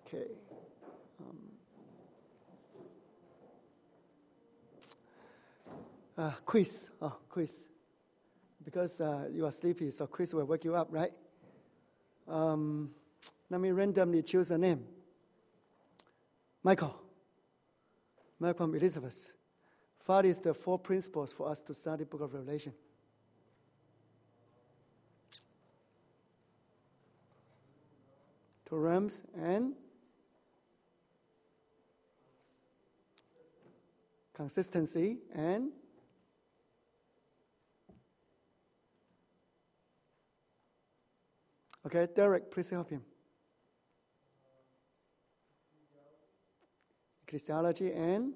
Okay. Quiz. Quiz. Because you are sleepy, so quiz will wake you up, right? Let me randomly choose a name. Michael from Elizabeth. What is the 4 principles for us to study Book of Revelation? Two realms and consistency and okay, Derek, please help him. Ecclesiology and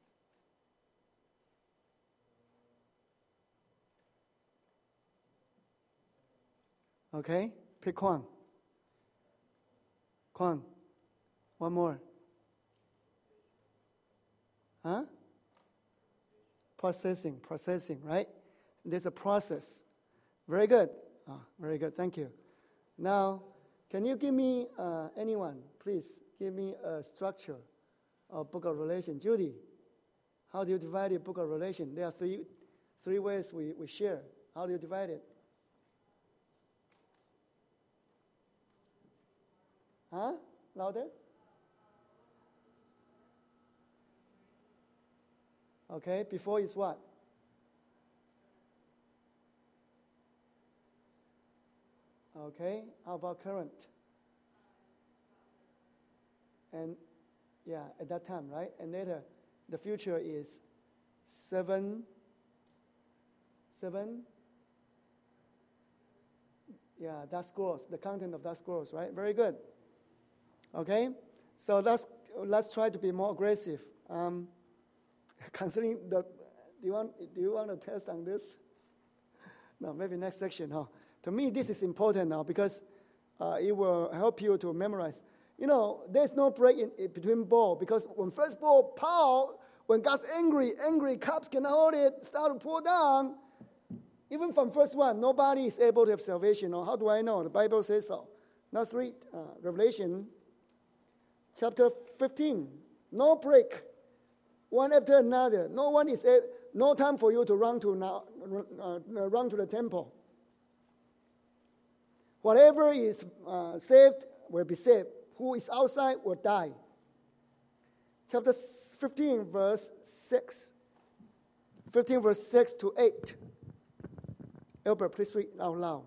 okay, pick Kwang. One more. Huh? Processing, right? There's a process. Very good. Very good, thank you. Now, can you give me, anyone, please, give me a structure of Book of Revelation. Judy, how do you divide the Book of Revelation? There are three ways we share. How do you divide it? Huh? Louder? Okay, before is what? Okay, how about current? And yeah, at that time, right? And later, the future is seven. Yeah, that scrolls, the content of that scrolls, right? Very good. Okay, so let's try to be more aggressive. Considering do you want to test on this? No, maybe next section, huh? To me, this is important now because it will help you to memorize. You know, there's no break in between bowl because when first bowl Paul, when God's angry cups cannot hold it, start to pour down. Even from first one, nobody is able to have salvation. Or how do I know? The Bible says so. Let's read Revelation chapter 15. No break, one after another. No time for you to run to the temple. Whatever is saved will be saved. Who is outside will die. Chapter 15, verse 6. 15, verse 6 to 8. Albert, please read out loud.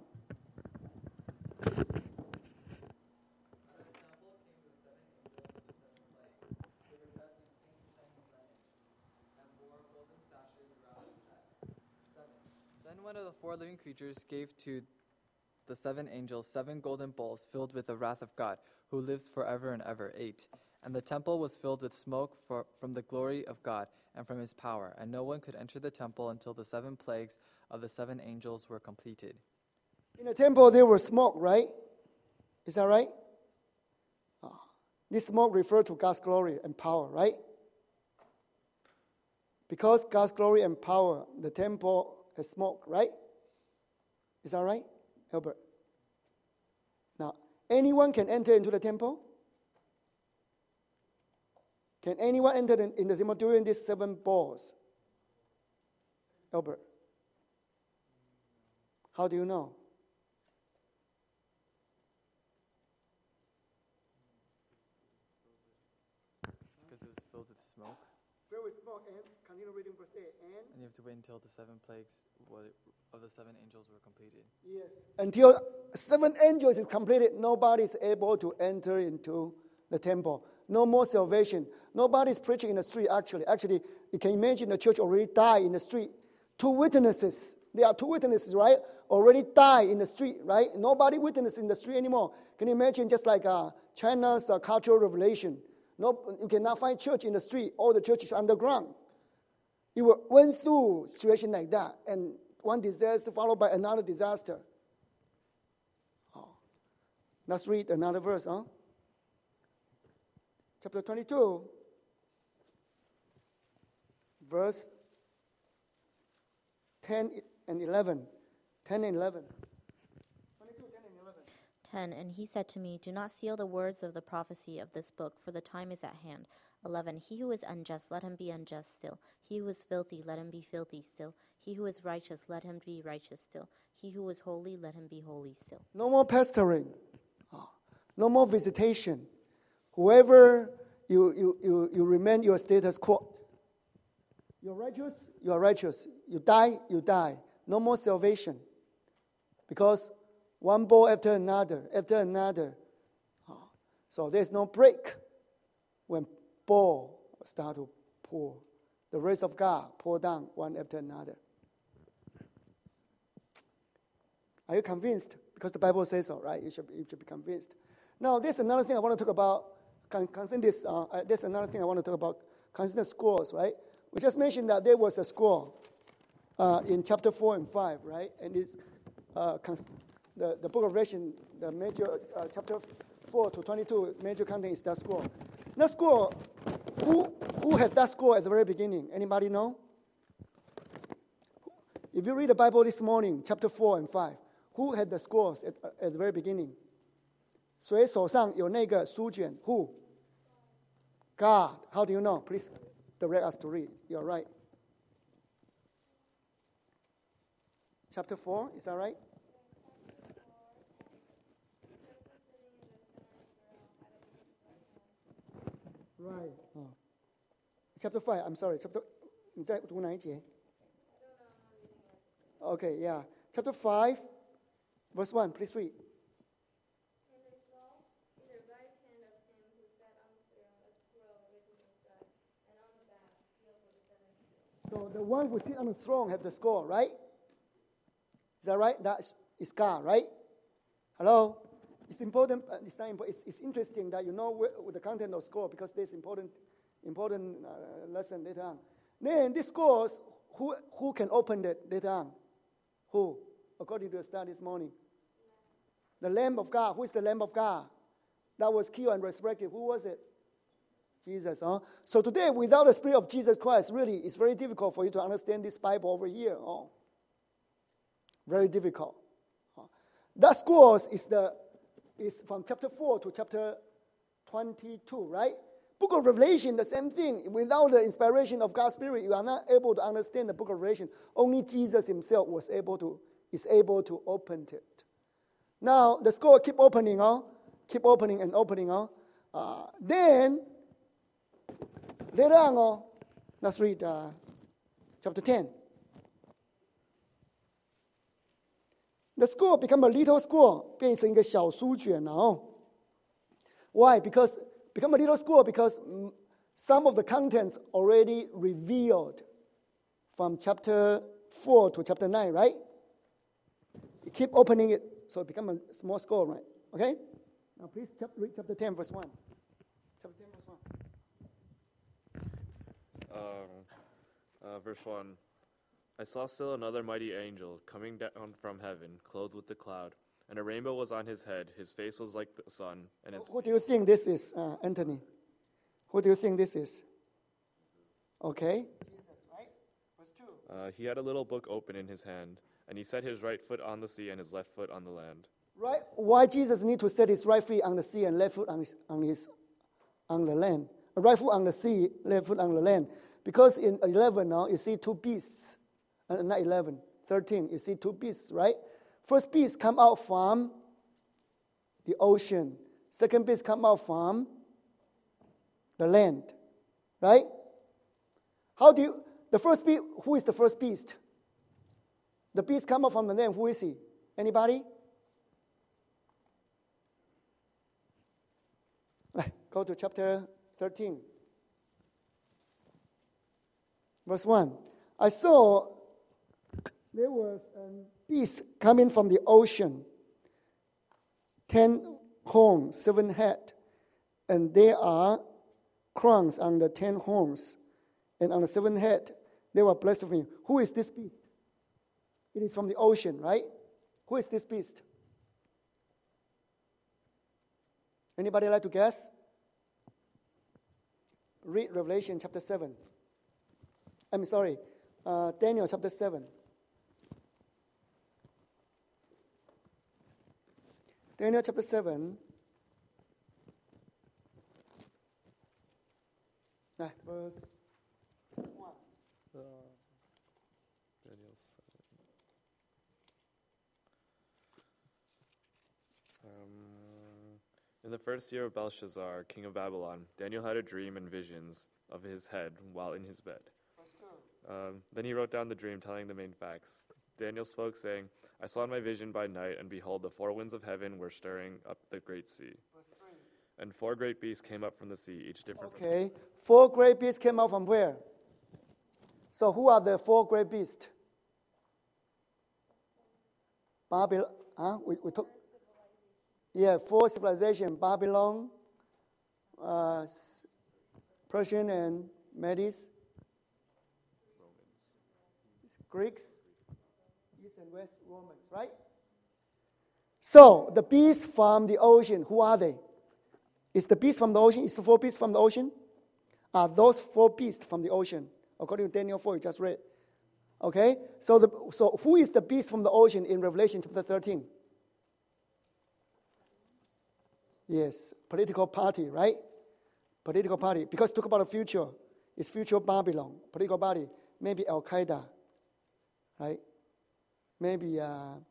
Then one of the 4 living creatures gave to the 7 angels 7 golden bowls filled with the wrath of God, who lives forever and ever. 8. And the temple was filled with smoke from the glory of God and from his power, and no one could enter the temple until the 7 plagues of the 7 angels were completed. In the temple there was smoke, right? Is that right? This smoke refers to God's glory and power, right? Because God's glory and power, the temple has smoke, right? Is that right, Albert? Now, anyone can enter into the temple? Can anyone enter in the temple during these 7 bowls? Albert, how do you know? Because it was filled with smoke. Filled with smoke, and continue reading verse 8. And you have to wait until the 7 plagues of the 7 angels were completed. Yes. Until 7 angels is completed, nobody is able to enter into the temple. No more salvation. Nobody is preaching in the street, actually. Actually, you can imagine the church already died in the street. 2 witnesses. There are 2 witnesses, right? Already died in the street, right? Nobody witness in the street anymore. Can you imagine just like China's cultural revolution? No, you cannot find church in the street. All the church is underground. You went through a situation like that, and one disaster followed by another disaster. Let's read another verse, huh? Chapter 22, verse 10 and 11. 10 and 11. 22, 10 and 11. 10. And he said to me, do not seal the words of the prophecy of this book, for the time is at hand. 11. He who is unjust, let him be unjust still. He who is filthy, let him be filthy still. He who is righteous, let him be righteous still. He who is holy, let him be holy still. No more pastoring. No more visitation. Whoever you remain your status quo. You're righteous, you are righteous. You die, you die. No more salvation. Because one bowl after another. So there's no break when bowl start to pour. The race of God pour down one after another. Are you convinced? Because the Bible says so, right? You should be convinced. Now, there's another thing I want to talk about. Concerning this, there's another thing I want to talk about. Concerning scrolls, right? We just mentioned that there was a scroll in chapter 4 and 5, right? And it's the book of Revelation, the major chapter 4 to 22, major content is that scroll. That scroll, who had that scroll at the very beginning? Anybody know? If you read the Bible this morning, chapter 4 and 5, who had the scrolls at the very beginning? 谁手上有那个书卷 Who? God. How do you know? Please direct us to read. You're right. Chapter 4, is that right? Right. Oh. Chapter 5, I'm sorry. 你在读哪一节? Okay, yeah. Chapter 5, verse 1, please read. And I saw in the right hand of him who sat on the throne a scroll written inside, and on the back sealed with the seven seals. So the one who sits on the throne have the scroll, right? Is that right? That is God, right? Hello? It's important. It's not important. It's interesting that you know the content of scroll because there's important lesson later on. Then this scrolls, who can open it later on? Who? According to the study this morning. The Lamb of God. Who is the Lamb of God? That was killed and resurrected. Who was it? Jesus. Huh? So today, without the Spirit of Jesus Christ, really, it's very difficult for you to understand this Bible over here. Oh. Very difficult. That scrolls is from chapter 4 to chapter 22, right? Book of Revelation, the same thing. Without the inspiration of God's Spirit, you are not able to understand the book of Revelation. Only Jesus himself is able to open it. Now, the scroll keep opening, keep opening and opening. Then, later on, let's read chapter 10. The scroll become a little scroll, 变成一个小书卷了。Why? Because become a little scroll because some of the contents already revealed from chapter 4 to chapter 9, right? You keep opening it, so it become a small scroll, right? Okay? Now please read chapter 10, verse 1. Chapter 10, verse 1. Verse 1. I saw still another mighty angel coming down from heaven, clothed with a cloud, and a rainbow was on his head. His face was like the sun. And so who do you think this is, Anthony? Who do you think this is? Okay. Jesus, right? Verse 2. He had a little book open in his hand, and he set his right foot on the sea and his left foot on the land. Right? Why Jesus need to set his right foot on the sea and left foot on the land? Right foot on the sea, left foot on the land. Because in 11 now, you see two beasts. Not 11, 13, you see two beasts, right? First beast come out from the ocean. Second beast come out from the land, right? The first beast, who is the first beast? The beast come out from the land, who is he? Anybody? Go to chapter 13. Verse 1. I saw there was a beast coming from the ocean, 10 horns, 7 heads, and there are crowns on the 10 horns, and on the 7 head they were blaspheming. Who is this beast? It is from the ocean, right? Who is this beast? Anybody like to guess? Read Revelation chapter 7. Daniel chapter 7. Daniel chapter 7. Verse 1. Daniel 7. In the first year of Belshazzar, king of Babylon, Daniel had a dream and visions of his head while in his bed. Then he wrote down the dream, telling the main facts. Daniel spoke, saying, I saw in my vision by night, and behold, the four winds of heaven were stirring up the great sea. And four great beasts came up from the sea, each different. Okay. 4 great beasts came out from where? So who are the 4 great beasts? Babylon. We took. Yeah, 4 civilizations: Babylon, Persian and Medes, Greeks, East and West Romans, right? So the beasts from the ocean, who are they? Is the beast from the ocean? Is the 4 beasts from the ocean? Are those 4 beasts from the ocean? According to Daniel 4, you just read. Okay? So who is the beast from the ocean in Revelation chapter 13? Yes, political party, right? Political party. Because talk about the future. It's future Babylon. Political party. Maybe Al-Qaeda, right? Maybe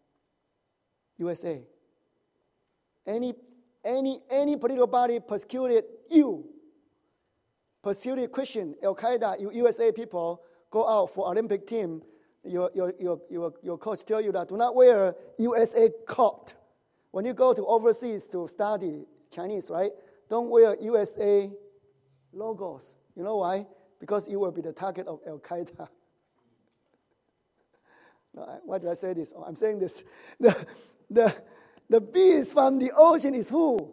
USA. Any political party persecuted you, persecuted Christian, Al-Qaeda, USA people go out for Olympic team. Your coach tell you that do not wear USA coat. When you go to overseas to study Chinese, right? Don't wear USA logos. You know why? Because you will be the target of Al-Qaeda. No, why did I say this? Oh, I'm saying this. The beast from the ocean is who?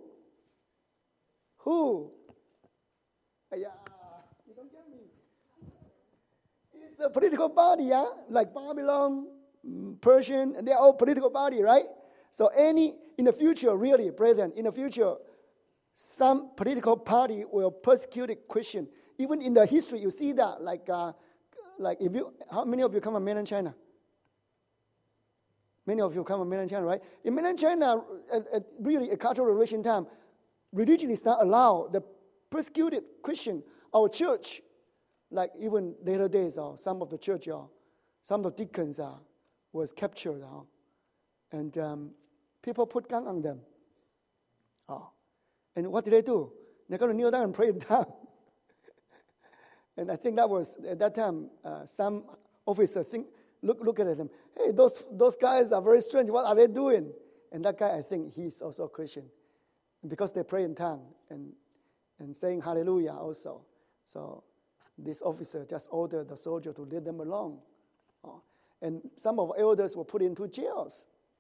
Who? Yeah, you don't get me. It's a political body, yeah? Like Babylon, Persian, and they're all political body, right? So in the future, really, brethren, in the future, some political party will persecute a Christian. Even in the history, you see that, like if you, how many of you come from mainland China? Many of you come from mainland China, right? In mainland China, really a cultural revolution time, religion is not allowed. The persecuted Christian, our church, like even later days, some of the church, some of the deacons was captured, and people put gun on them. And what did they do? They're going to kneel down and pray in tongue. And I think that was at that time some officer look at them. Hey, those guys are very strange. What are they doing? And that guy, I think he's also a Christian, because they pray in tongue and saying hallelujah also. So this officer just ordered the soldier to leave them alone. And some of the elders were put into jails.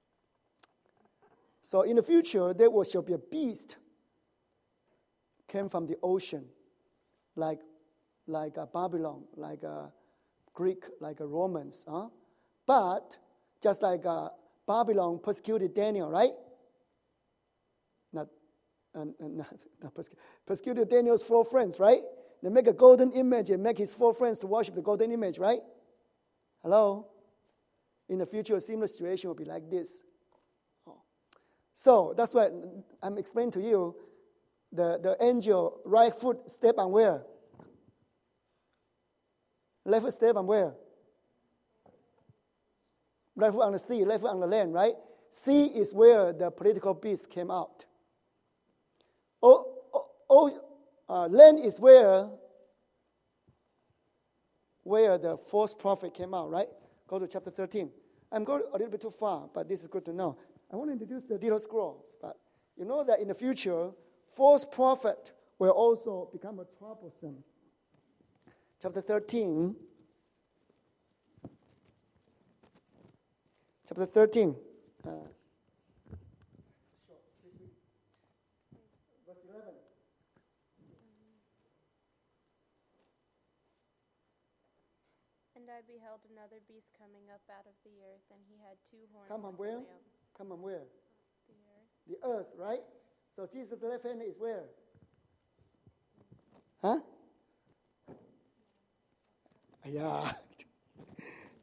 So in the future, there shall be a beast came from the ocean, like a Babylon, like a Greek, like a Romans. But just like Babylon persecuted Daniel, right? Not persecuted Daniel's 4 friends, right? They make a golden image and make his 4 friends to worship the golden image, right? Hello? In the future, a similar situation will be like this. So that's why I'm explaining to you, the angel right foot step on where? Left foot step on where? Right foot on the sea, left foot on the land, right? Sea is where the political beast came out. Land is where the false prophet came out, right? Go to chapter 13. I'm going a little bit too far, but this is good to know. I want to introduce the little scroll, but you know that in the future, false prophet will also become a troublesome. Chapter 13. Chapter 13. Verse 11. And I beheld another beast coming up out of the earth, and he had 2 horns. Come from like a where? lamb. Come from where? The earth. The earth, right? So Jesus' left hand is where? Huh? Yeah.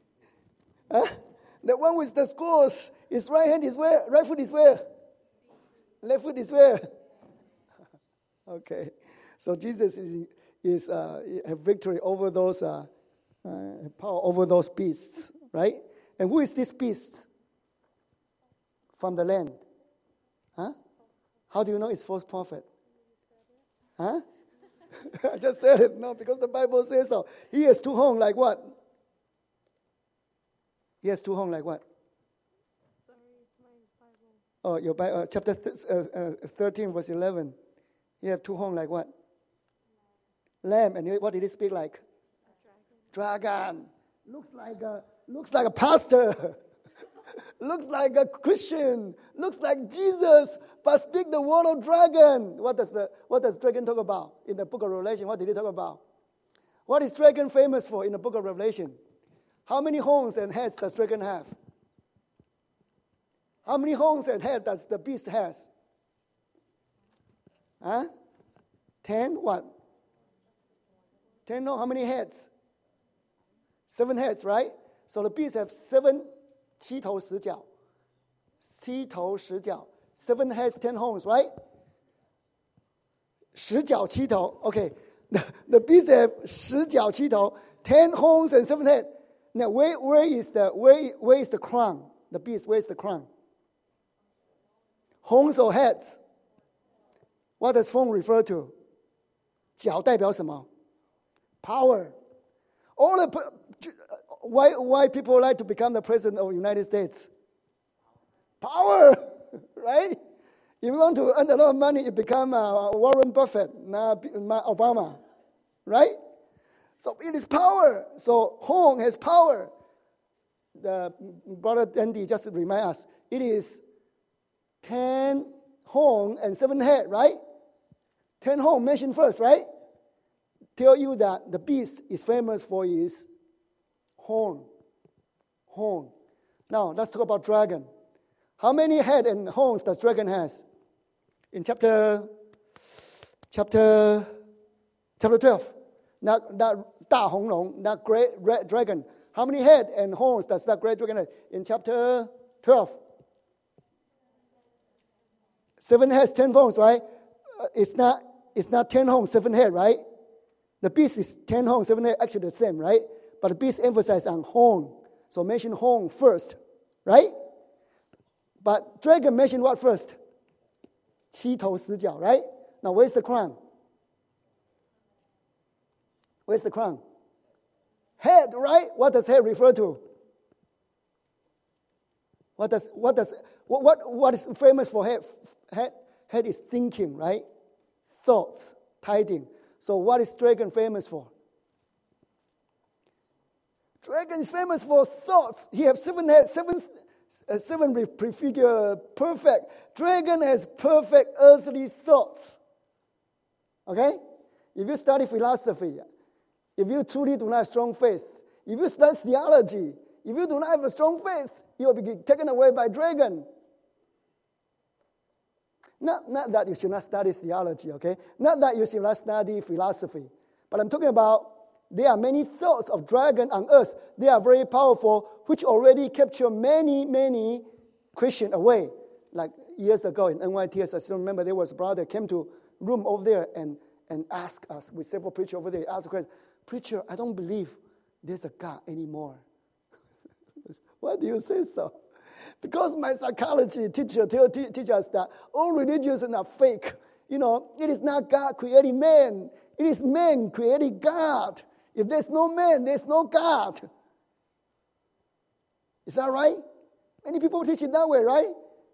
Huh? The one with the scrolls, his right hand is where? Right foot is where? Left foot is where? Okay. So Jesus is have victory over those power over those beasts, right? And who is this beast? From the land. Huh? How do you know it's false prophet? Huh? I just said it. No, because the Bible says so. He has two horns like what? He has two horns like what? Oh, your Bible, chapter 13, verse 11. You have two horns like what? Lamb. And what did he speak like? Dragon. Looks like a pastor. Looks like a Christian. Looks like Jesus, but speak the word of dragon. What does dragon talk about in the book of Revelation? What did he talk about? What is dragon famous for in the book of Revelation? How many horns and heads does dragon have? How many horns and heads does the beast has? Huh? 10 what? 10 no, how many heads? 7 heads, right? So the beast have 7 头10脚. 7头10脚. 7 heads, 10 horns, right? 10脚7头. Okay. The beast have 10脚7头, 10 horns and 7 heads. Now where is the crown? The beast, where is the crown? Horns or heads? What does horn refer to? 脚代表什么? Power. Why people like to become the president of the United States? Power, right? If you want to earn a lot of money, you become Warren Buffett, not Obama, right? So it is power. So horn has power. The brother Andy just remind us, it is 10 horn and 7 head, right? 10 horn mentioned first, right? Tell you that the beast is famous for his horn. Now, let's talk about dragon. How many head and horns does dragon has? In chapter 12. That 大红龙, that great red dragon. How many head and horns does that great dragon have? In chapter 12. 7 heads, 10 horns, right? It's not 10 horns, 7 head, right? The beast is 10 horns, 7 head, actually the same, right? But the beast emphasizes on horn. So mention horn first, right? But dragon mentioned what first? 7头10脚, right? Now where's the crown? Where's the crown? Head, right? What does head refer to? What is famous for head? Head is thinking, right? Thoughts, tiding. So what is dragon famous for? Dragon is famous for thoughts. He has 7 heads, 7 prefigure perfect. Dragon has perfect earthly thoughts. Okay? If you study philosophy, if you truly do not have strong faith, if you study theology, if you do not have a strong faith, you will be taken away by dragon. Not that you should not study theology, okay? Not that you should not study philosophy. But I'm talking about there are many thoughts of dragon on earth. They are very powerful, which already capture many Christians away. Like years ago in NYTS, I still remember there was a brother came to room over there and asked us, with several preachers over there, asked a question, "Preacher, I don't believe there's a God anymore." Why do you say so? Because my psychology teacher teach us that all religions are fake. You know, it is not God creating man. It is man creating God. If there's no man, there's no God. Is that right? Many people teach it that way, right?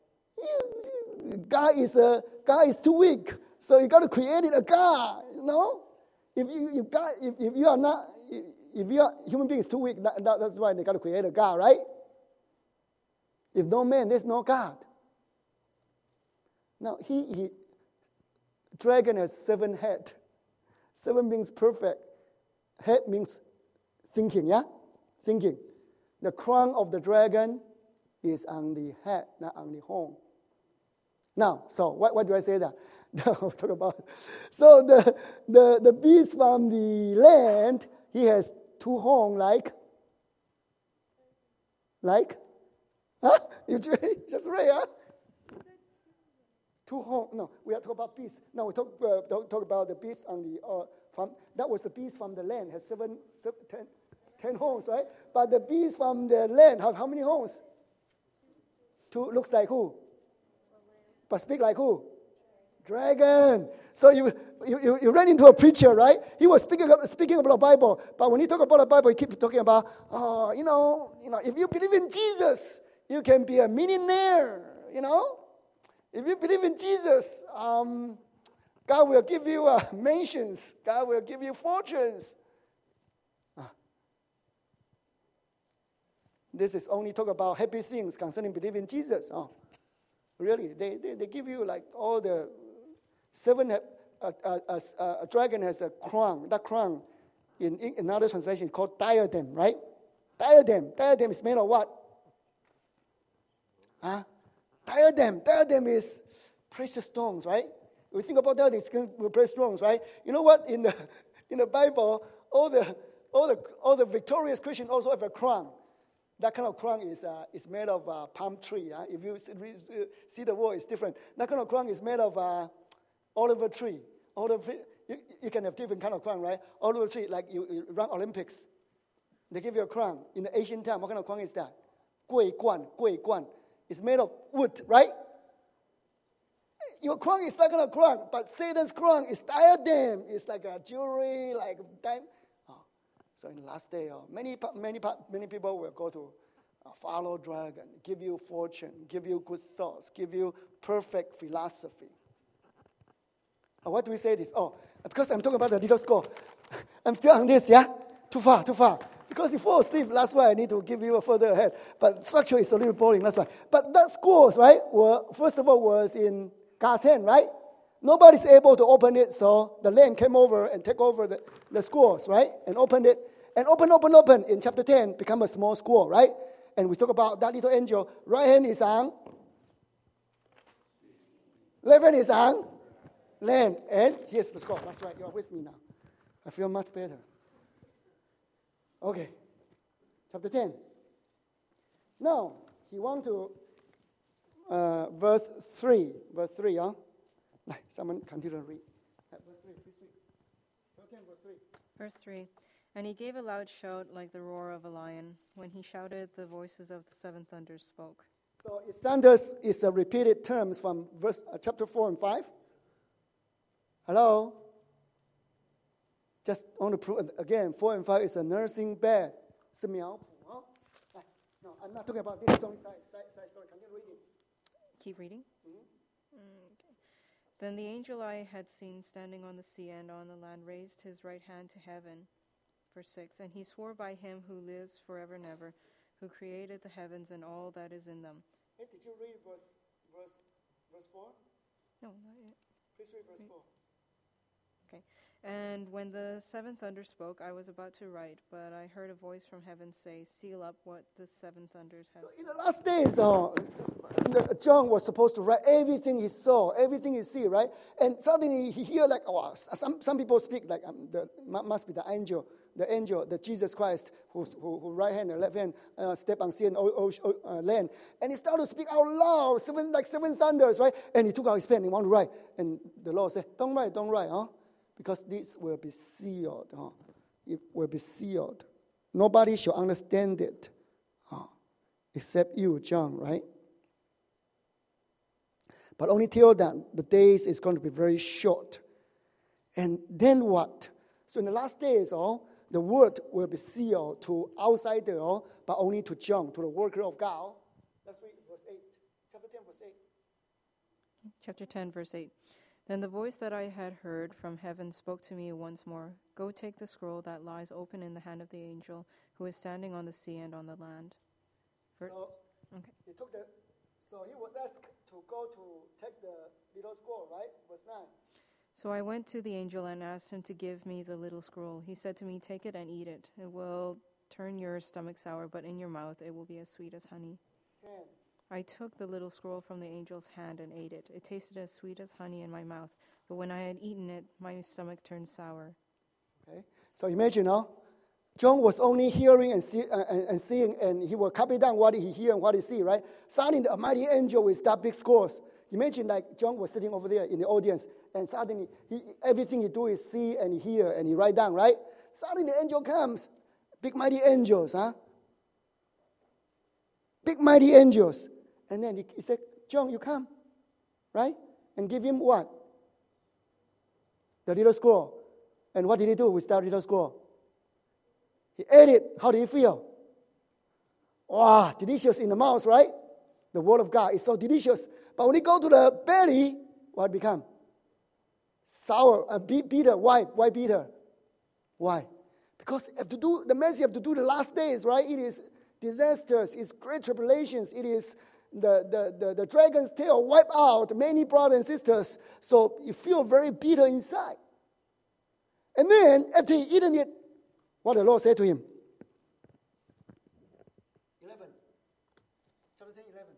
God is too weak, so you got to create a God. You know, if you are human beings too weak, that's why they got to create a God, right? If no man, there's no God. Now dragon has 7 head. 7 means perfect. Head means thinking, yeah? Thinking. The crown of the dragon is on the head, not on the horn. Now, so what do I say that? I'll talk about. So the beast from the land, he has 2 horns like? Huh? You just read, huh? 2 horns. No, we are talking about beasts. Now we talk about the beast on the from. That was the beast from the land, has 10 horns, right? But the beast from the land have how many horns? 2. Looks like who? But speak like who? Dragon. So you ran into a preacher, right? He was speaking about the Bible, but when he talk about the Bible, he keep talking about, if you believe in Jesus, you can be a millionaire. If you believe in Jesus, God will give you mansions. God will give you fortunes. This is only talk about happy things concerning believing in Jesus. Really, they give you like all the 7. A dragon has a crown. That crown, in another translation, is called diadem, right? Diadem. Diadem is made of what? Diadem. Diadem is precious stones, right? We think about that, it's precious stones, right? You know what? In the Bible, all the victorious Christians also have a crown. That kind of crown is made of palm tree. If you see the word, it's different. That kind of crown is made of olive tree. You can have different kind of crown, right? Olive tree, like you run Olympics. They give you a crown. In the ancient time, what kind of crown is that? Gui guan. It's made of wood, right? Your crown is that kind of crown, but Satan's crown is diadem. It's like a jewelry, like diamond. So in the last day, many people will go to follow dragon, give you fortune, give you good thoughts, give you perfect philosophy. Why do we say this? Because I'm talking about the little scroll. I'm still on this, yeah? Too far. Because you fall asleep, that's why I need to give you a further ahead. But structure is a little boring, that's why. But that scrolls, right, first of all was in God's hand, right? Nobody's able to open it, so the Lamb came over and took over the scrolls, right? And opened it. And open. In chapter 10, become a small scroll, right? And we talk about that little angel. Right hand is on. Left hand is on land. And here's the scroll. That's right, you are with me now. I feel much better. Okay. Chapter 10. Now, he wants to, verse 3. Verse 3, Someone continue to read. Verse 3, please read. Chapter 10, verse 3. Verse 3. And he gave a loud shout like the roar of a lion. When he shouted, the voices of the 7 thunders spoke. So thunders is a repeated terms from chapter 4 and 5. Hello? Just want to prove again, 4 and 5 is a nursing bed. 是苗圃, huh? No, I'm not talking about this. Side story. Continue reading. Keep reading? Okay. Then the angel I had seen standing on the sea and on the land raised his right hand to heaven. Verse 6. And he swore by him who lives forever and ever, who created the heavens and all that is in them. Hey, did you read verse 4? No, not yet. Please read verse 4. Okay. And when the 7 thunders spoke, I was about to write, but I heard a voice from heaven say, seal up what the 7 thunders have. So in the last days, John was supposed to write everything he saw, everything he see, right? And suddenly he hear like, some people speak like must be the angel, the Jesus Christ, who right hand and left hand step on sea and land. And he started to speak out loud, 7 thunders, right? And he took out his pen and he wanted to write. And the Lord said, don't write, huh? Because this will be sealed. It will be sealed. Nobody shall understand it except you, John, right? But only till then, the days is going to be very short. And then what? So in the last days, the word will be sealed to outsider, but only to John, to the worker of God. Let's read verse 8. Chapter 10, verse 8. Chapter 10, verse 8. Then the voice that I had heard from heaven spoke to me once more. Go take the scroll that lies open in the hand of the angel who is standing on the sea and on the land. So he was asked to go to take the little scroll, right? Verse 9. So I went to the angel and asked him to give me the little scroll. He said to me, take it and eat it. It will turn your stomach sour, but in your mouth it will be as sweet as honey. 10. I took the little scroll from the angel's hand and ate it. It tasted as sweet as honey in my mouth, but when I had eaten it, my stomach turned sour. Okay, so imagine, John was only hearing and seeing, and he will copy down what he hear and what he see, right? Suddenly, the mighty angel with that big scrolls Imagine like John was sitting over there in the audience, and suddenly everything he do is see and hear, and he write down, right? Suddenly the angel comes, big mighty angels, huh? Big mighty angels. And then he said, John, you come, right? And give him what? The little scroll. And what did he do with that little scroll? He ate it. How did he feel? Wow, delicious in the mouth, right? The word of God is so delicious. But when you go to the belly, what become? Sour, bitter. Why? Why bitter? Why? Because you have to do the message. You have to do the last days, right? It is disasters. It's great tribulations. It is the dragon's tail wipe out many brothers and sisters. So you feel very bitter inside. And then after he eaten it, what the Lord said to him? 11. Chapter 10, 11.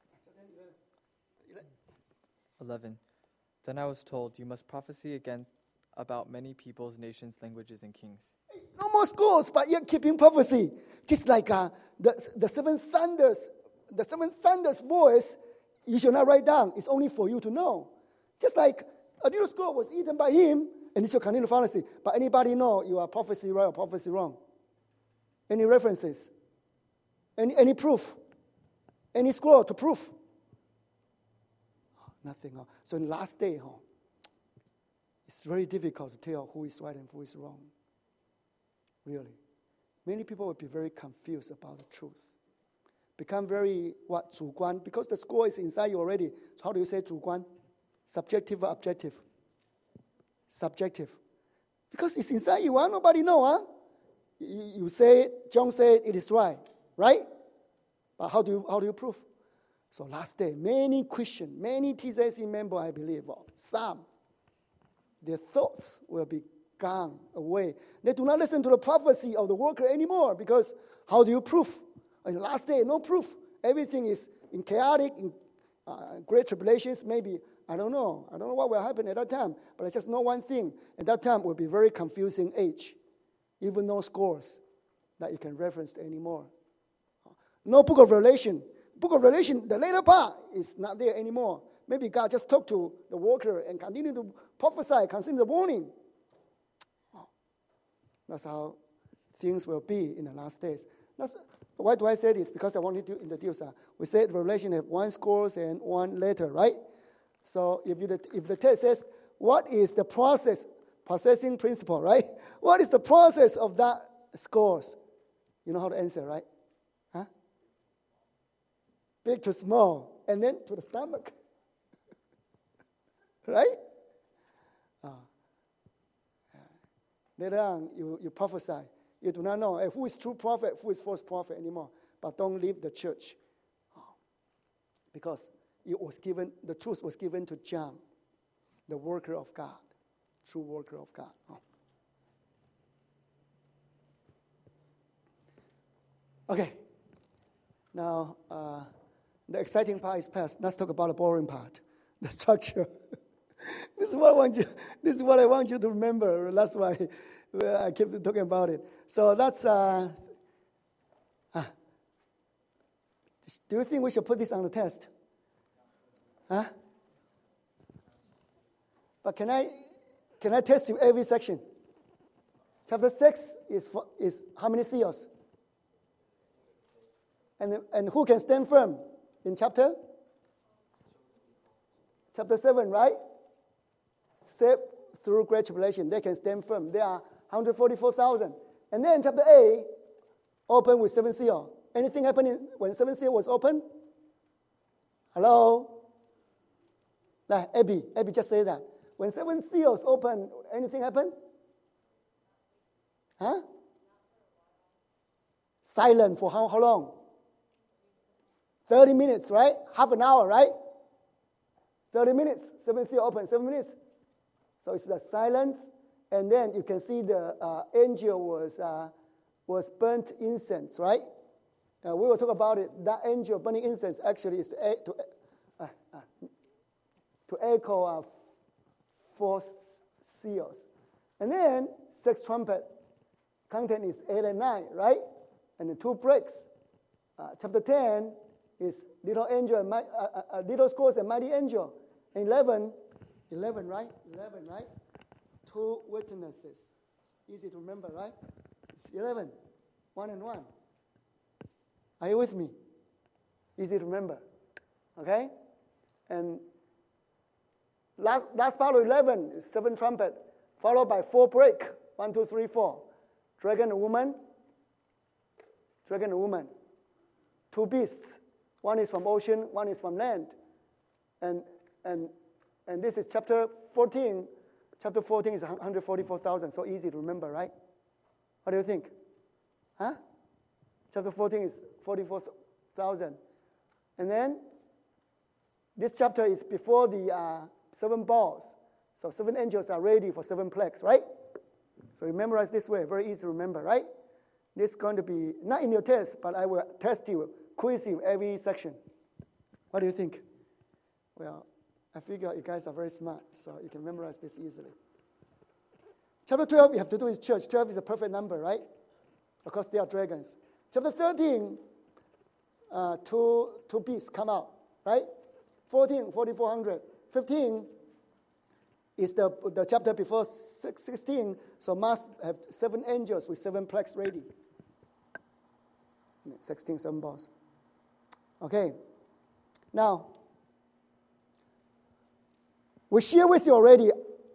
11. Then I was told, you must prophesy again about many peoples, nations, languages, and kings. No more schools, but you're keeping prophecy. Just like the seven thunders voice, you should not write down. It's only for you to know. Just like a little scroll was eaten by him, and he should continue prophecy. But anybody know you are prophecy right or prophecy wrong? Any references? Any proof? Any scroll to prove? Nothing. So in the last day, it's very difficult to tell who is right and who is wrong. Really. Many people will be very confused about the truth. Become very, 主观, because the scroll is inside you already. So how do you say 主观? Subjective or objective? Subjective. Because it's inside you, nobody know, huh? You say it, John said it is right, right? But how do you prove? So last day, many Christians, many TCC members, I believe, some, their thoughts will be gone away. They do not listen to the prophecy of the worker anymore, because how do you prove? In the last day, no proof. Everything is in chaotic, in great tribulations, maybe. I don't know what will happen at that time, but I just know one thing. At that time will be very confusing age. Even no scores that you can reference anymore. No book of Revelation. Book of Revelation, the later part is not there anymore. Maybe God just talked to the worker and continue to prophesy, concerning the warning. That's how things will be in the last days. Why do I say this? Because I wanted to introduce. We said Revelation have one scores and one letter, right? So if the text says, what is the processing principle, right? What is the process of that scores? You know how to answer, right? Huh? Big to small, and then to the stomach. Right? Later on, you prophesy. You do not know who is true prophet, who is false prophet anymore. But don't leave the church. Because the truth was given to John, the worker of God, true worker of God. Okay. Now, the exciting part is past. Let's talk about the boring part, the structure. This is what I want you to remember. That's why I keep talking about it. So that's. Do you think we should put this on the test? Huh? But can I test you every section? Chapter 6 is how many seals? And who can stand firm in chapter 7, right? Saved through great tribulation, they can stand firm. There are 144,000. And then chapter 8, open with 7 seals. Anything happened when 7 seals was open? Hello? Like Abby just said that. When 7 seals open, anything happen? Huh? Silent for how long? 30 minutes, right? Half an hour, right? 30 minutes. 7 seals open, 7 minutes. So it's the silence, and then you can see the angel was burnt incense, right? We will talk about it. That angel burning incense actually is to echo 4 seals. And then 6 trumpet. Content is 8 and 9, right? And the 2 breaks. Chapter 10 is little angel and little scrolls and mighty angel. And 11, right? 11, right? 2 witnesses. It's easy to remember, right? It's 11, 1 and 1. Are you with me? Easy to remember. Okay? And last part of 11 is 7 trumpet, followed by 4 break. 1, 2, 3, 4. Dragon and woman. 2 beasts. One is from ocean, one is from land. And this is chapter 14. Chapter 14 is 144,000, so easy to remember, right? What do you think? Huh? Chapter 14 is 44,000. And then this chapter is before the 7 balls. So 7 angels are ready for 7 plagues, right? So you memorize this way, very easy to remember, right? This is going to be, not in your test, but I will test you, quiz you every section. What do you think? Well, I figure you guys are very smart, so you can memorize this easily. Chapter 12, you have to do is church. 12 is a perfect number, right? Of course, they are dragons. Chapter 13, 2 beasts come out, right? 14, 4,400. 15 is the chapter before 16, so must have 7 angels with 7 plagues ready. 16, 7 balls. Okay. Now, we share with you already,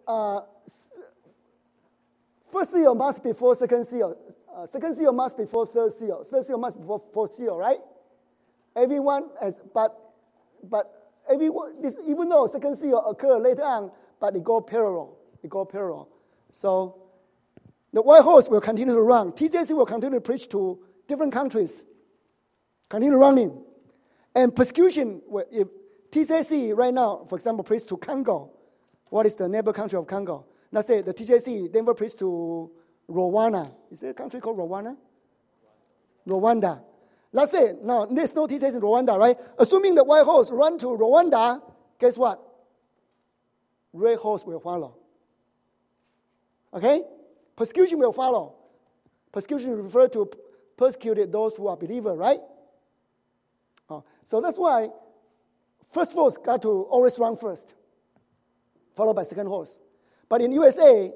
first seal must be before second seal. Second seal must be before third seal. Third seal must be before fourth seal, right? Everyone has, but everyone, this, even though second seal occur later on, but it go parallel. So the white horse will continue to run. TJC will continue to preach to different countries. Continue running. And persecution, if TJC right now, for example, preach to Congo. What is the neighbor country of Congo? Let's say the TJC never preach to Rwanda. Is there a country called Rwanda? Rwanda. Let's say, no, there's no TJC in Rwanda, right? Assuming the white horse run to Rwanda, guess what? Red horse will follow. Okay? Persecution will follow. Persecution refer to persecuted those who are believers, right? So that's why first horse got to always run first, followed by second horse. But in USA,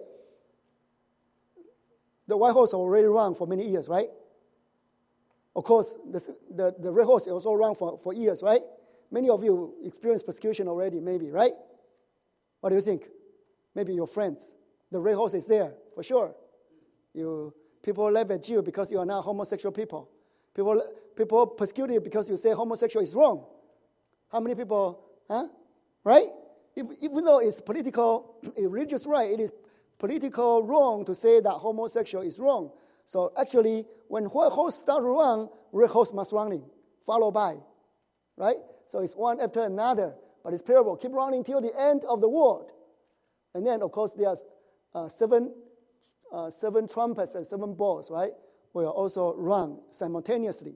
the white horse already run for many years, right? Of course, the red horse also run for years, right? Many of you experienced persecution already, maybe, right? What do you think? Maybe your friends. The red horse is there, for sure. People laugh at you because you are not homosexual people. People persecute you because you say homosexual is wrong. How many people, right? Even though it's political, religious right, it is political wrong to say that homosexual is wrong. So actually, when white horse start to run, red horse must running, followed by, right? So it's one after another, but it's parable. Keep running till the end of the world. And then, of course, there's 7 trumpets and 7 balls, right? Will also run simultaneously.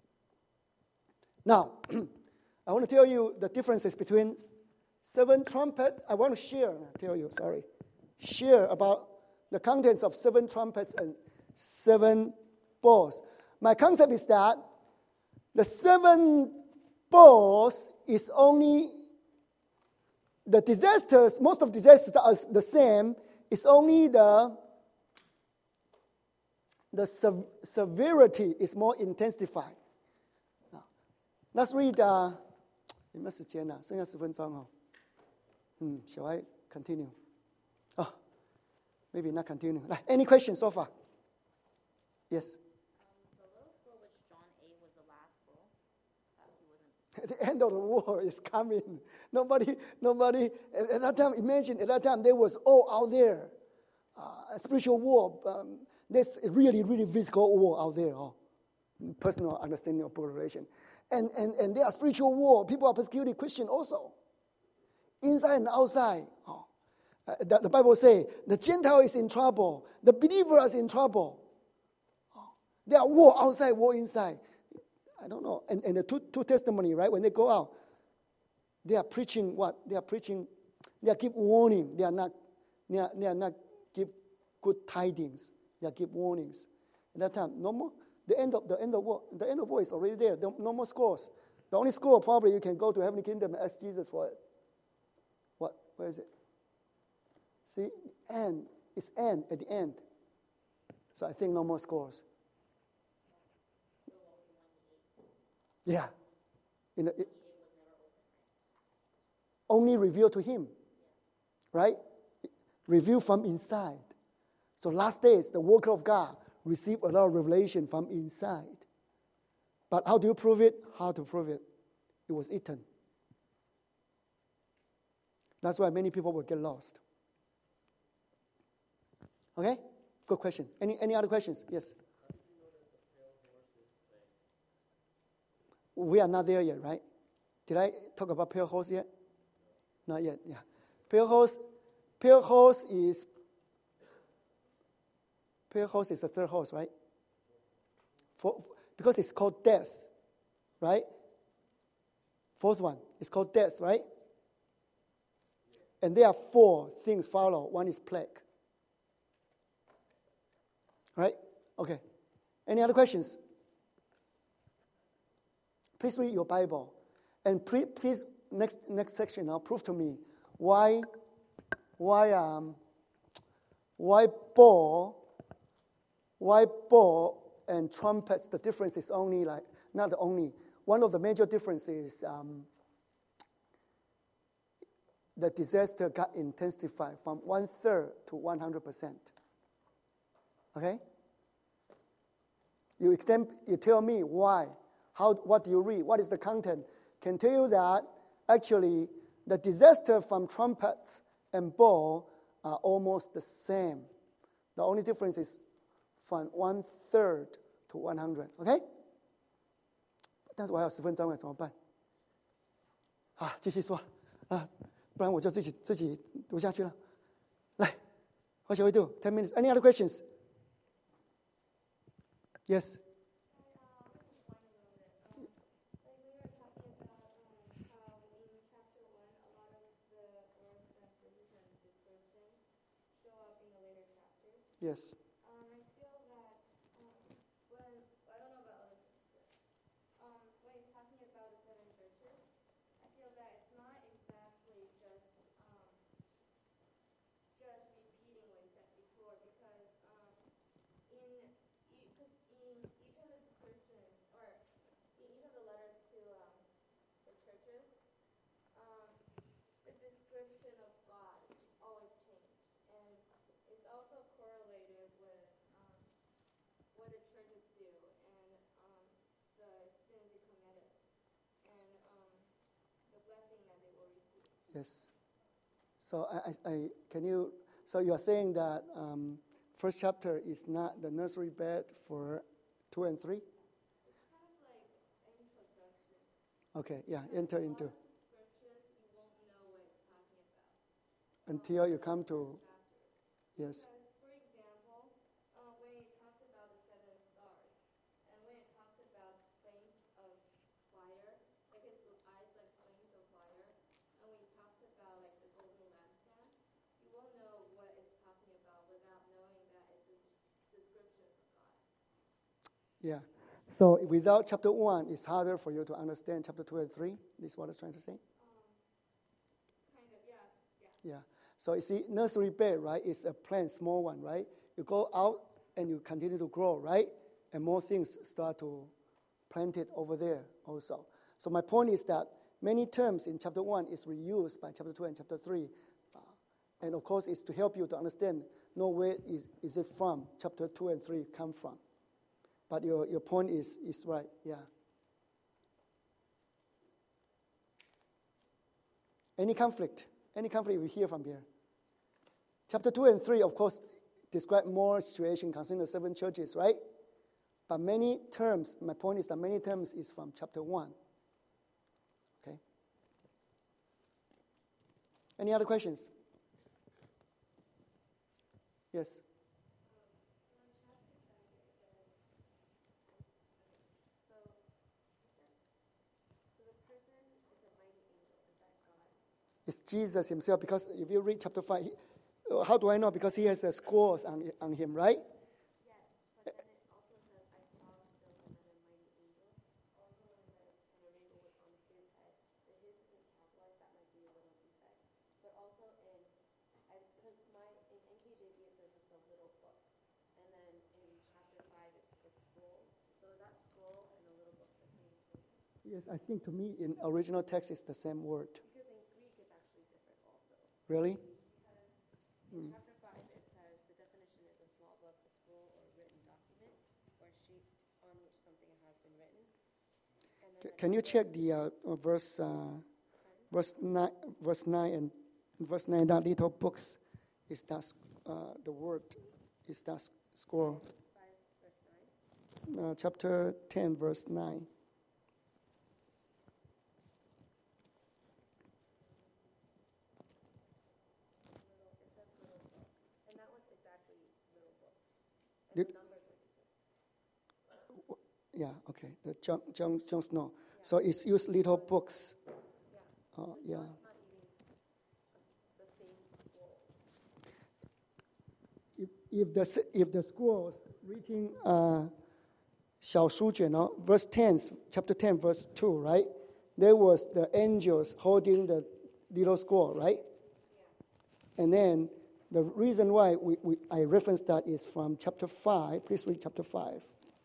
Now, I want to tell you the differences between 7 trumpets. I want to share about the contents of 7 trumpets and 7 balls. My concept is that the 7 balls is only the disasters, most of disasters are the same, it's only the severity is more intensified. Now, let's read, 有没有时间啊？剩下10分钟哦。Shall I continue? Oh, maybe not continue. Any questions so far? Yes. The little scroll which John ate was the last scroll. He wasn't. The end of the war is coming. Nobody. At that time, imagine at that time there was all out there, a spiritual war. There's a really, really physical war out there. Personal understanding of population, and there are spiritual war. People are persecuting Christians also, inside and outside. The Bible says the Gentile is in trouble. The believer is in trouble. There are war outside, war inside. I don't know. And the two testimony, right? When they go out, they are preaching what? They are preaching. They are give warning. They are not give good tidings. They are give warnings. At that time, no more. The end of war is already there. No more scores. The only school probably you can go to heavenly kingdom and ask Jesus for it. What? Where is it? See, end. It's end at the end. So I think no more scores. Yeah. Only revealed to him. Right? Revealed from inside. So last days, the worker of God received a lot of revelation from inside. But how do you prove it? How to prove it? It was eaten. That's why many people will get lost. Okay? Good question. Any other questions? Yes. We are not there yet, right? Did I talk about pale horse yet? Not yet, yeah. Pale horse is the third horse, right? Because it's called death, right? Fourth one is called death, right? And there are 4 things follow. One is plague. Right? Okay. Any other questions? Please read your Bible. And please, next section now, prove to me why ball and trumpets, the difference is only not the only. One of the major differences is the disaster got intensified from 1/3 to 100%. Okay? You tell me why. What do you read? What is the content? Can tell you that actually the disaster from trumpets and ball are almost the same. The only difference is from 1/3 to 100. Okay? 但是我还有10分钟，怎么办？继续说不然我就自己读下去了。来 ，What shall we do? 10 minutes. Any other questions? Yes. Yes. I feel that when, I don't know about other churches, when it's talking about the 7 churches, I feel that it's not exactly just repeating what you said before, because in each of the descriptions, or in each of the letters to the churches, the description of God always changes. And it's also correlated with what the churches do and the sins they committed and the blessing that they will receive. Yes. So So you are saying that first chapter is not the nursery bed for 2 and 3? It's kind of like an introduction. Okay, yeah, enter into. Scriptures, you won't know what it's talking about. Until you come to, yes. Because, for example, when it talks about the 7 stars, and when it talks about flames of fire, like his eyes like flames of fire, and when it talks about like the golden lampstands, you won't know what it's talking about without knowing that it's a description of God. Yeah. So without chapter 1, it's harder for you to understand chapter 2 and 3. This is what I was trying to say? Kind of, yeah. Yeah. So you see, nursery bed, right, is a plant, small one, right? You go out and you continue to grow, right? And more things start to plant it over there also. So my point is that many terms in chapter 1 is reused by chapter 2 and chapter 3. And of course, it's to help you to understand, know where is it from, chapter 2 and 3 come from. But your point is right, yeah. Any conflict we hear from here? Chapter 2 and 3, of course, describe more situation concerning the 7 churches, right? But many terms, my point is that many terms is from chapter 1. Okay? Any other questions? Yes? It's Jesus himself, because if you read chapter 5, how do I know? Because he has scores on him, right? Yes, but then it also says, I saw still another mighty angel. Also, and an angel was on Yes, I think to me in original text it's the same word. Because in Greek it's actually different also. Really? In chapter 5 it says the definition is a small book, a scroll, or written document, or a sheet on which something has been written. And then Can you check the verse 9 and verse 9? That little books is that the word is that scroll. 5 verse 9. Chapter 10, verse 9. It says little book. And that one's exactly little book. And Did- the numbers are different. Yeah, okay. The John Snow. So it's used little books. Yeah. It's not even the same scroll. If the scrolls reading 小书卷, verse 10, chapter 10, verse 2, right? There was the angels holding the little scroll, right? And then the reason why I reference that is from chapter 5. Please read chapter 5.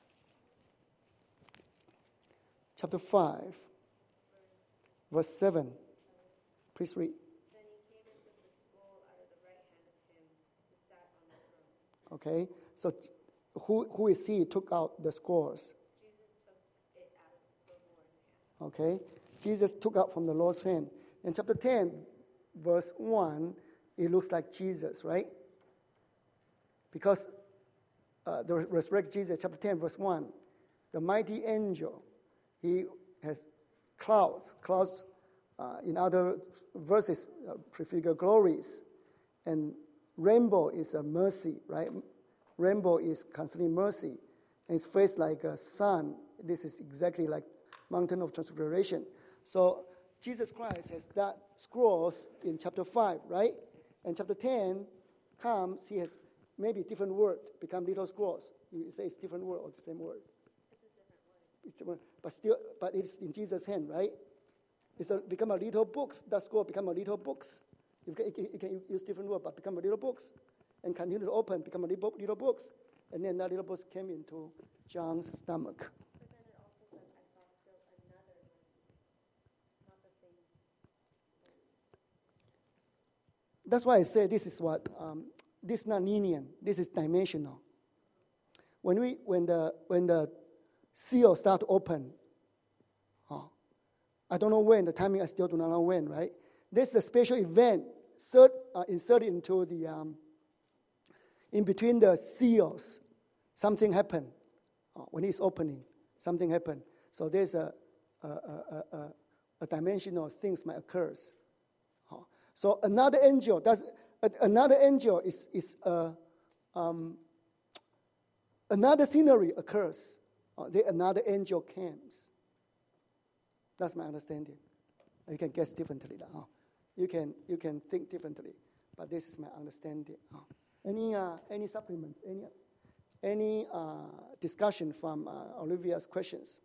Chapter 5, verse 7. Please read. Then he came and took the scroll out of the right hand of him who sat on the throne. Okay, so who is he took out the scrolls? Jesus took it out of the Lord's hand. Okay, Jesus took out from the Lord's hand. In chapter 10, verse 1, it looks like Jesus, right? Because the resurrected Jesus, chapter 10, verse 1, the mighty angel, he has clouds. Clouds, in other verses, prefigure glories. And rainbow is a mercy, right? Rainbow is concerning mercy. And his face like a sun. This is exactly like mountain of transfiguration. So Jesus Christ has that scrolls in chapter 5, right? And chapter 10 comes, he has maybe different word, become little scrolls. You say it's different word or the same word? It's a different word. But it's in Jesus' hand, right? It's become a little books. That scroll become a little books. You can use different word, but become a little books. And continue to open, become a little books. And then that little books came into John's stomach. But then it also says, I saw still another one. Not the same. That's why I say this is what, this is not linear, this is dimensional. When the seal start to open, I don't know when, the timing I still do not know when, right? This is a special event inserted into the, in between the seals, something happened. When it's opening, something happened. So there's a dimension of things might occur. So another angel is another scenery occurs. Another angel comes. That's my understanding. You can guess differently. You can think differently, but this is my understanding. Any supplements? Any discussion from Olivia's questions?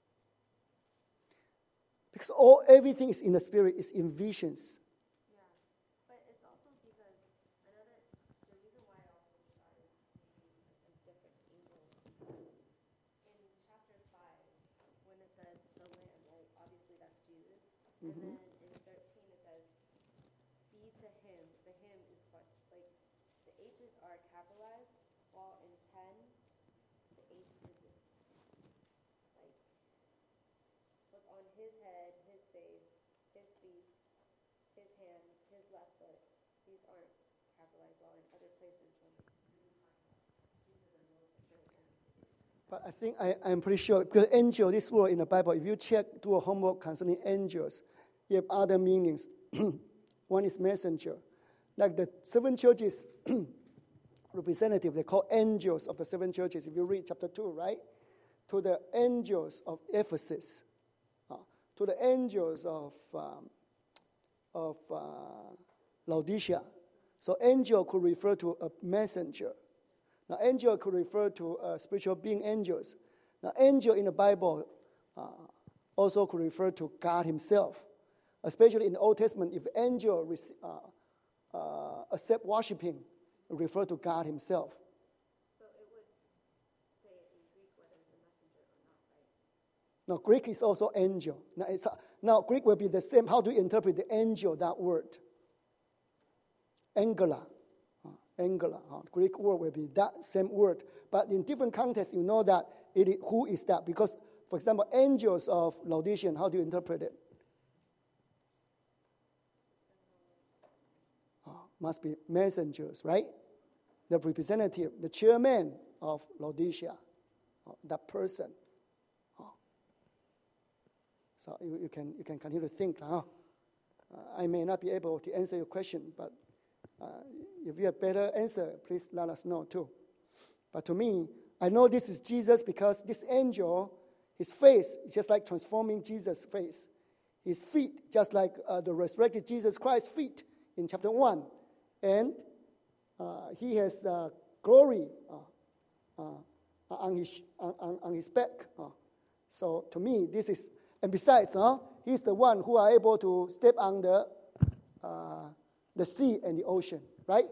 Because everything is in the spirit, is in visions. Yeah. But it's also because the reason why I also thought it's maybe a different angel is because in chapter 5, when it says the Lamb, right, obviously that's Jesus. And then in 13 it says, be to him, the him is what, like, the H's are capitalized, while in 10, the H isn't. Like, what's on his head, his face, his feet, his hand, his left foot, these aren't capitalized, while in other places when it's really talking about Jesus and the Lord. But I think I'm pretty sure, because angel, this word in the Bible, if you check, do a homework concerning angels, you have other meanings. One is messenger. Like the seven churches representative, they call angels of the seven churches. If you read chapter 2, right? To the angels of Ephesus, to the angels of Laodicea. So angel could refer to a messenger. Now, angel could refer to spiritual being angels. Now, angel in the Bible also could refer to God himself. Especially in the Old Testament, if angel accept worshiping, it refer to God himself. So it would say in Greek whether it's a messenger or not, right? Now, Greek is also angel. Now, Greek will be the same. How do you interpret the angel, that word? Angular. Angular. Greek word will be that same word. But in different contexts, you know that who is that? Because, for example, angels of Laodicean, how do you interpret it? Must be messengers, right? The representative, the chairman of Laodicea, that person. So you can continue to think. I may not be able to answer your question, but if you have better answer, please let us know too. But to me, I know this is Jesus because this angel, his face is just like transforming Jesus' face. His feet, just like the resurrected Jesus Christ's feet in chapter 1. And he has glory on his back. So to me, this is, and besides, he's the one who are able to step on the sea and the ocean, right?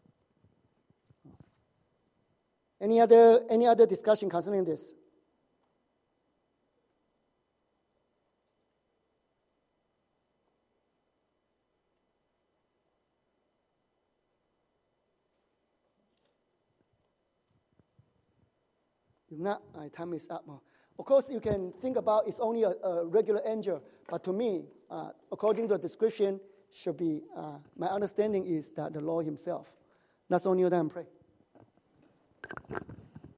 Any other discussion concerning this? If not, my time is up. Of course, you can think about it's only a regular angel, but to me, according to the description, should be, my understanding is that the Lord himself. Let's all kneel down and pray.